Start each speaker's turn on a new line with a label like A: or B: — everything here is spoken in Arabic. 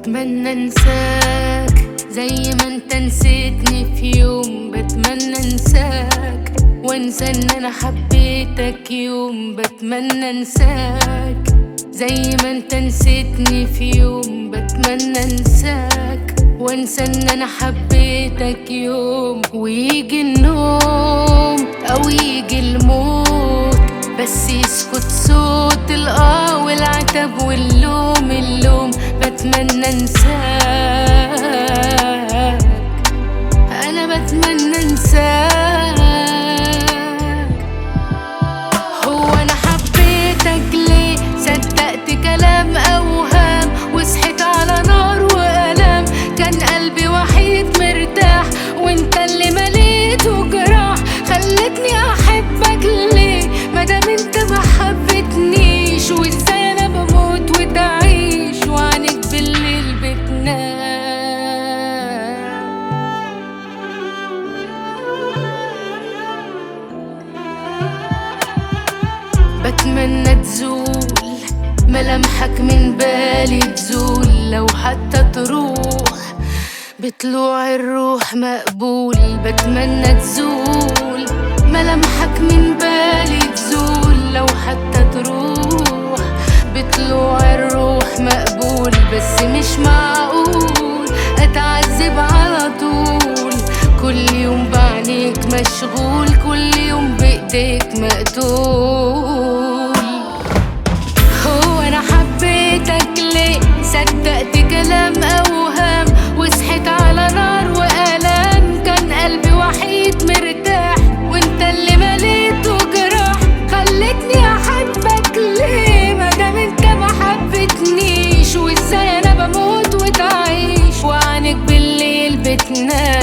A: بتمنى انساك زي ما انت نسيتني في يوم. بتمنى انساك وانسى ان انا حبيتك يوم. بتمنى انساك زي ما انت نسيتني في يوم. بتمنى انساك وانسى ان انا حبيتك يوم. ويجي النوم او يجي الموت بس يسكت صوت الآه والعتب واللوم اللوم. بتمنى انساك، انا بتمنى انساك. هو انا حبيتك ليه؟ صدقت كلام اوهام وصحيت على نار والام. كان قلبي وحيد مرتاح وانت اللي مليته جراح. خلتني احبك ليه مادام انت ما حبتنيش؟ وازاي انا بموت وتعيش وعنك بالليل بتنام؟ بتمنى تزول ملامحك من بالي، تزول لو حتى تروح بطلوع الروح مقبول. بتمنى تزول ملامحك من بالي، تزول لو حتى تروح بطلوع الروح مقبول. بس مش معقول اتعذب على طول، كل يوم بعينيك مشغول، كل يوم بايديك مقتول. هو انا حبيتك ليه؟ صدقت كلام اوهام وصحيت على نار والام. كان قلبي وحيد مرتاح وانت اللي مليته جراح. خلتني احبك ليه مادام انت ما حبتنيش؟ وازاي انا بموت وتعيش وعنك بالليل بتنام؟